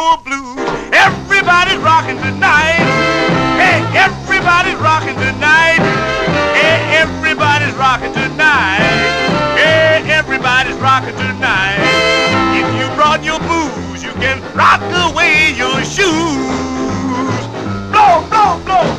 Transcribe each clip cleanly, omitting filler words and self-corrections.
your blues. Everybody's rocking tonight. Hey, everybody's rocking tonight. Hey, everybody's rocking tonight. Hey, everybody's rocking tonight. If you brought your booze, you can rock away your shoes. Blow, blow, blow.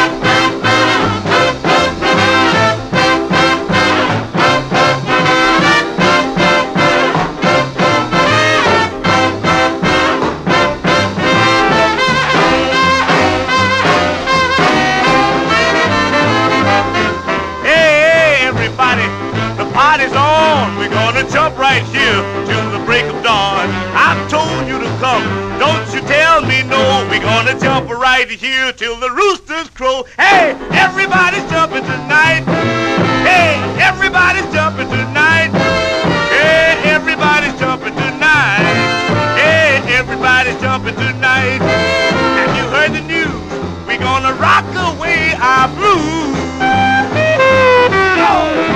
Party's on, we're gonna jump right here till the break of dawn. I've told you to come, don't you tell me no. We're gonna jump right here till the roosters crow. Hey, everybody's jumping tonight. Hey, everybody's jumping tonight. Hey, everybody's jumping tonight. Hey, everybody's jumping tonight. Have you heard the news? We're gonna rock away our blues. Oh.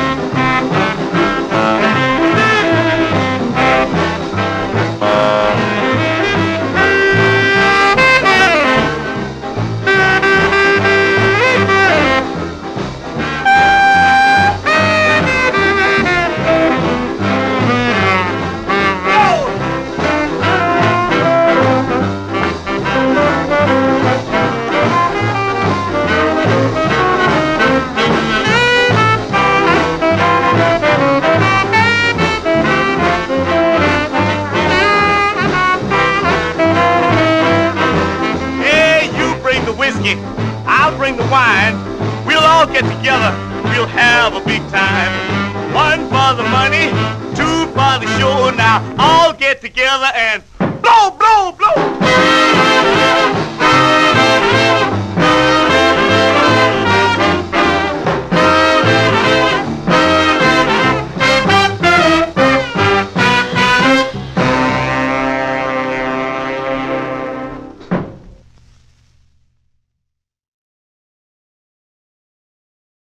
I'll bring the wine. We'll all get together. We'll have a big time. One for the money, two for the show. Now all get together and blow, blow, blow.